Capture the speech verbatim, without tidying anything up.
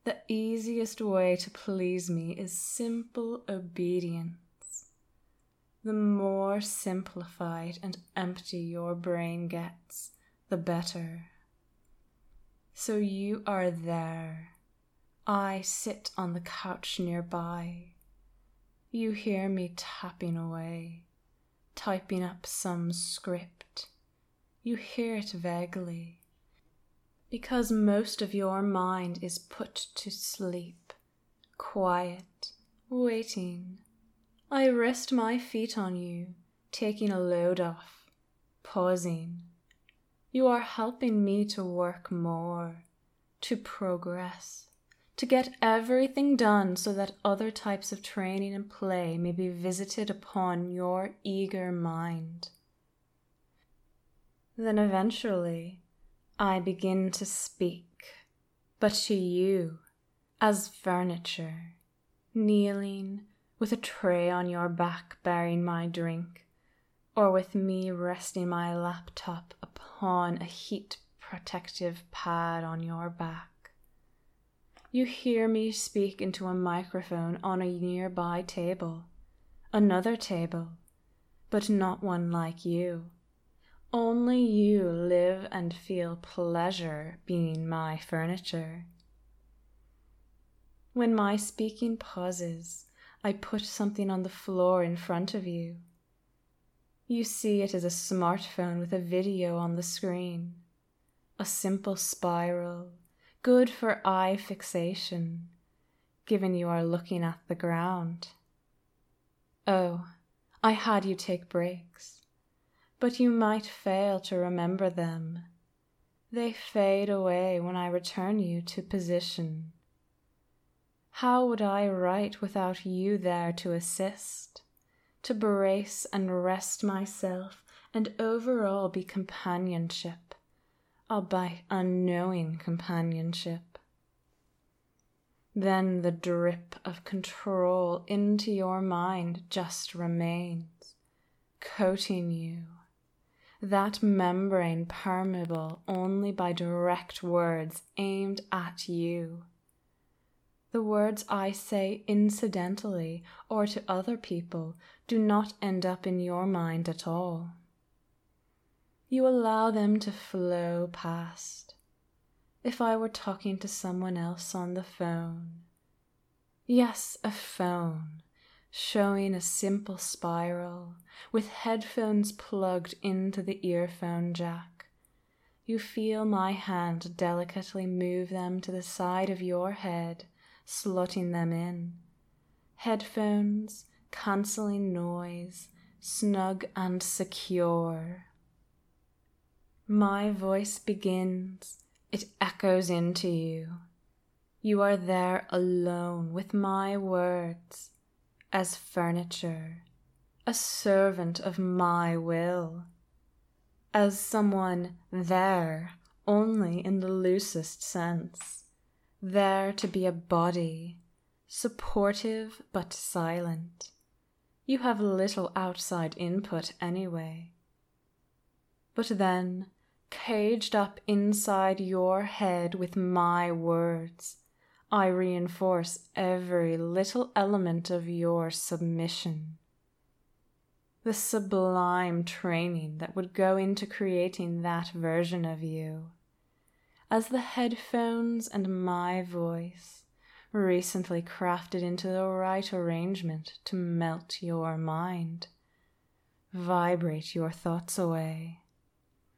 The easiest way to please me is simple obedience. The more simplified and empty your brain gets, the better. So you are there. I sit on the couch nearby. You hear me tapping away, typing up some script. You hear it vaguely, because most of your mind is put to sleep, quiet, waiting. I rest my feet on you, taking a load off, pausing. You are helping me to work more, to progress, to get everything done so that other types of training and play may be visited upon your eager mind. Then eventually, I begin to speak, but to you, as furniture, kneeling with a tray on your back bearing my drink, or with me resting my laptop upon a heat-protective pad on your back. You hear me speak into a microphone on a nearby table, another table, but not one like you. Only you live and feel pleasure being my furniture. When my speaking pauses, I put something on the floor in front of you. You see it as a smartphone with a video on the screen, a simple spiral, good for eye fixation, given you are looking at the ground. Oh, I had you take breaks. But you might fail to remember them. They fade away when I return you to position. How would I write without you there to assist, to brace and rest myself and overall be companionship, albeit unknowing companionship? Then the drip of control into your mind just remains, coating you. That membrane permeable only by direct words aimed at you. The words I say incidentally or to other people do not end up in your mind at all. You allow them to flow past. If I were talking to someone else on the phone, yes, a phone, showing a simple spiral with headphones plugged into the earphone jack. You feel my hand delicately move them to the side of your head, slotting them in. Headphones, cancelling noise, snug and secure. My voice begins, it echoes into you. You are there alone with my words, as furniture, a servant of my will, as someone there only in the loosest sense, there to be a body, supportive but silent. You have little outside input anyway. But then, caged up inside your head with my words, I reinforce every little element of your submission. The sublime training that would go into creating that version of you, as the headphones and my voice, recently crafted into the right arrangement to melt your mind, vibrate your thoughts away.